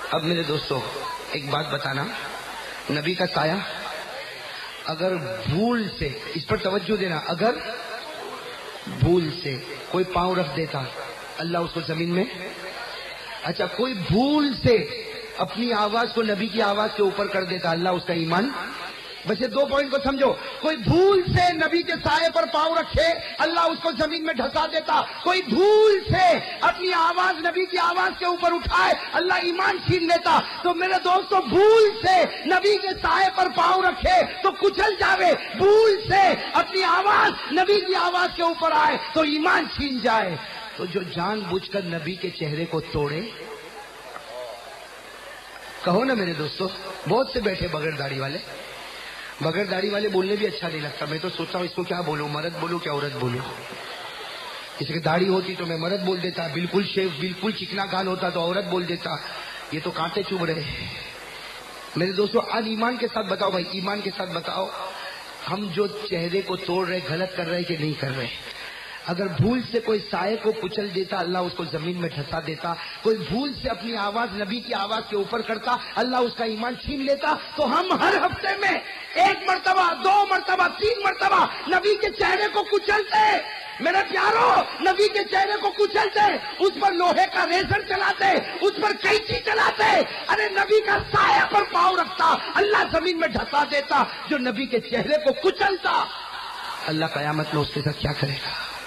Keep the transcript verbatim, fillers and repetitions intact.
اب میرے دوستو ایک بات بتانا، نبی کا سایہ اگر بھول سے، اس پر توجہ دینا، اگر بھول سے کوئی پاؤں رکھ دیتا اللہ اس کو زمین میں، اچھا کوئی بھول سے اپنی آواز کو نبی کی آواز کے اوپر کر دیتا اللہ اس کا ایمان، بس یہ دو پوائنٹ کو سمجھو، کوئی بھول سے نبی کے سائے پر پاؤں رکھے اللہ اس کو زمین میں ڈھسا دیتا، کوئی بھول سے اپنی آواز نبی کی آواز کے اوپر اٹھائے اللہ ایمان چھین لیتا۔ تو میرے دوستو بھول سے نبی کے سائے پر پاؤں رکھے تو کچل جاوے، بھول سے اپنی آواز نبی کی آواز کے اوپر آئے تو ایمان چھین جائے۔ تو جو جان بوجھ کر نبی کے چہرے کو توڑے، کہو نا میرے دوستو، بہت سے بیٹھے بغیر داڑھی والے، بغیر داڑھی والے بولنے بھی اچھا نہیں لگتا، میں تو سوچتا ہوں اس کو کیا بولوں، مرد بولوں کیا عورت بولوں، اس کی داڑھی ہوتی تو میں مرد بول دیتا، بالکل شیف بالکل چکنا کان ہوتا تو عورت بول دیتا، یہ تو کانٹے چبھ رہے۔ میرے دوستو آج ایمان کے ساتھ بتاؤ بھائی، ایمان کے ساتھ بتاؤ، ہم جو چہرے کو توڑ رہے غلط کر رہے کہ نہیں کر رہے؟ اگر بھول سے کوئی سائے کو کچل دیتا اللہ اس کو زمین میں ڈھسا دیتا، کوئی بھول سے اپنی آواز نبی کی آواز کے اوپر کرتا اللہ اس کا ایمان چھین لیتا، تو ہم ہر ہفتے میں ایک مرتبہ، دو مرتبہ، تین مرتبہ نبی کے چہرے کو کچلتے، میرے پیارو نبی کے چہرے کو کچلتے، اس پر لوہے کا ریزر چلاتے، اس پر قینچی چلاتے، ارے نبی کا سایہ پر پاؤں رکھتا اللہ زمین میں ڈھسا دیتا، جو نبی کے چہرے کو کچلتا اللہ قیامت میں اس کے ساتھ کیا کرے گا؟